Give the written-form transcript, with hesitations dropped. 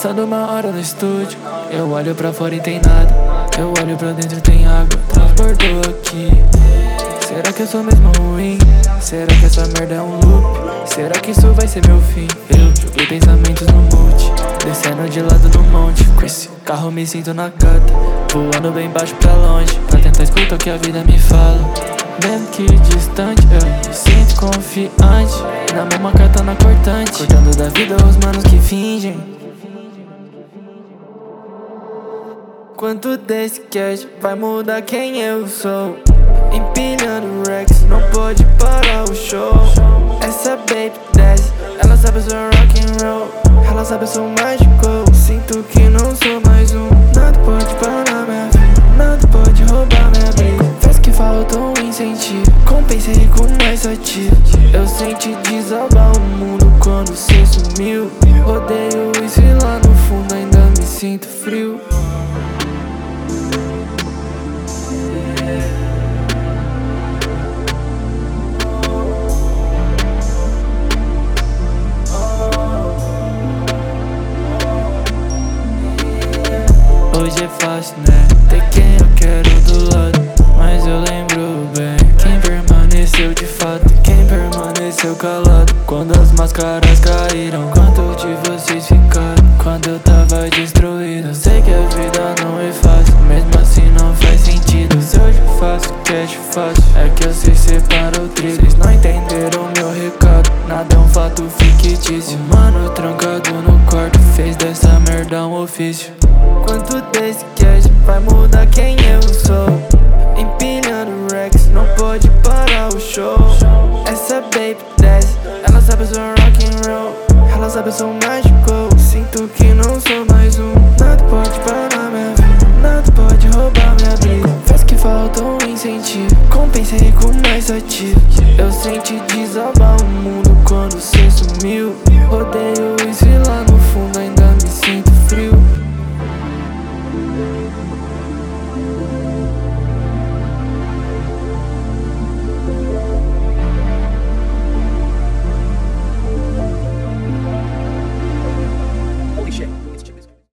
Passando uma hora no estúdio, eu olho pra fora e tem nada. Eu olho pra dentro e tem água, transbordou aqui. Será que eu sou mesmo ruim? Será que essa merda é um loop? Será que isso vai ser meu fim? Eu joguei pensamentos no mute, descendo de lado no monte. Com esse carro me sinto na cata, voando bem baixo pra longe, pra tentar escutar o que a vida me fala. Mesmo que distante, eu me sinto confiante. Na mão uma katana cortante, cortando da vida os manos que fingem. Quanto desse cash vai mudar quem eu sou? Empilhando racks, não pode parar o show. Essa baby desce, ela sabe eu sou rock and roll. Ela sabe eu sou mágico, sinto que não sou mais um. Nada pode parar minha vida, nada pode roubar minha brisa. Faz que falta um incentivo, compensei com mais ativo. Eu senti desabar o mundo quando cê sumiu. Odeio isso e lá no fundo ainda me sinto frio. Hoje é fácil, né? Ter quem eu quero do lado, mas eu lembro bem quem permaneceu de fato, quem permaneceu calado. Quando as máscaras caíram, quantos de vocês ficaram? Quando eu tava destruído. Sei que a vida não é fácil, mesmo assim não faz sentido. Se hoje eu faço cash fácil, é que eu sei separar o trigo. Vocês não entenderam meu recado, nada é um fato fictício. O mano trancado no quarto fez dessa merda um ofício. Quanto desse cash vai mudar quem eu sou? Empilhando racks, não pode parar o show. Essa baby desce, ela sabe eu sou rock and roll. Ela sabe eu sou mágico, sinto que não sou mais um. Nada pode parar minha vida, nada pode roubar minha brisa. Faz que falta um incentivo, compensei com mais ativo. Eu senti desabar o mundo quando cê sumiu. Odeio isso e